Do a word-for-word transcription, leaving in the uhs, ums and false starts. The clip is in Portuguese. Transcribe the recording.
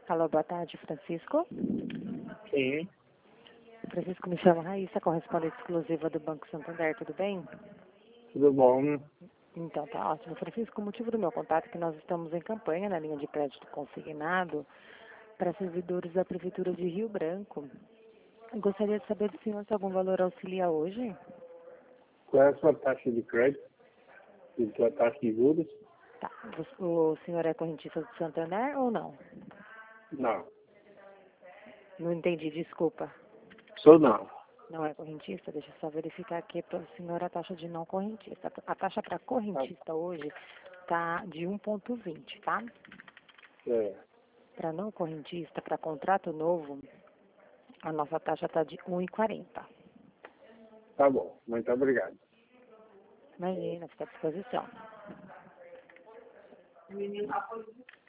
Alô, boa tarde, Francisco. Sim, Francisco, me chama Raíssa, correspondente exclusiva do Banco Santander, tudo bem? tudo bom? Então, tá ótimo. Francisco, o motivo do meu contato é que nós estamos em campanha na linha de crédito consignado para servidores da Prefeitura de Rio Branco. Eu gostaria de saber do senhor se algum valor auxilia hoje. Qual é a sua taxa de crédito e sua taxa de juros? Tá. O senhor é correntista do Santander ou não? Não, Não entendi, desculpa. sou não. Não é correntista? Deixa eu só verificar aqui para o senhor a taxa de não correntista. A taxa para correntista hoje está de um vírgula vinte, tá? É, Para não correntista, para contrato novo, a nossa taxa está de um vírgula quarenta. tá bom, muito obrigado. Imagina, fica à disposição.